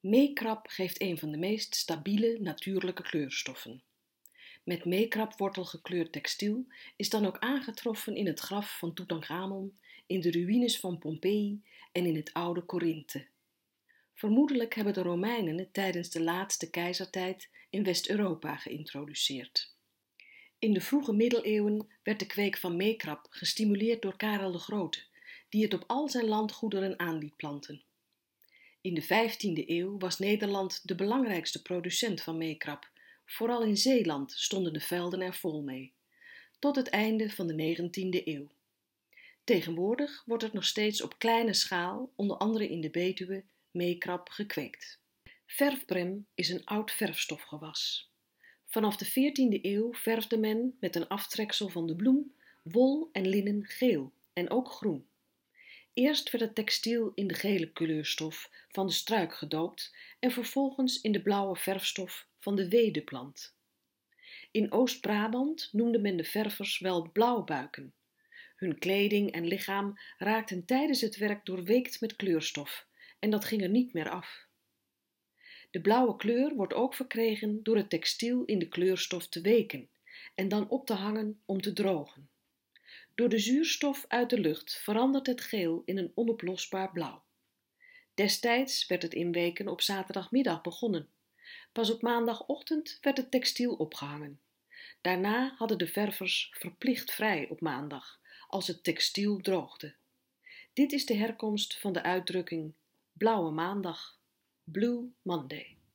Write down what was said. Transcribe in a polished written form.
Meekrap geeft een van de meest stabiele natuurlijke kleurstoffen. Met meekrapwortel gekleurd textiel is dan ook aangetroffen in het graf van Toetanchamon, in de ruïnes van Pompeji en in het oude Korinthe. Vermoedelijk hebben de Romeinen het tijdens de laatste keizertijd in West-Europa geïntroduceerd. In de vroege middeleeuwen werd de kweek van meekrap gestimuleerd door Karel de Grote, die het op al zijn landgoederen aan liet planten. In de 15e eeuw was Nederland de belangrijkste producent van meekrap. Vooral in Zeeland stonden de velden er vol mee. Tot het einde van de 19e eeuw. Tegenwoordig wordt het nog steeds op kleine schaal, onder andere in de Betuwe, meekrap gekweekt. Verfbrem is een oud verfstofgewas. Vanaf de 14e eeuw verfde men met een aftreksel van de bloem wol en linnen geel en ook groen. Eerst werd het textiel in de gele kleurstof van de struik gedoopt en vervolgens in de blauwe verfstof van de wedeplant. In Oost-Brabant noemde men de ververs wel blauwbuiken. Hun kleding en lichaam raakten tijdens het werk doorweekt met kleurstof en dat ging er niet meer af. De blauwe kleur wordt ook verkregen door het textiel in de kleurstof te weken en dan op te hangen om te drogen. Door de zuurstof uit de lucht verandert het geel in een onoplosbaar blauw. Destijds werd het inweken op zaterdagmiddag begonnen. Pas op maandagochtend werd het textiel opgehangen. Daarna hadden de ververs verplicht vrij op maandag, als het textiel droogde. Dit is de herkomst van de uitdrukking Blauwe Maandag, Blue Monday.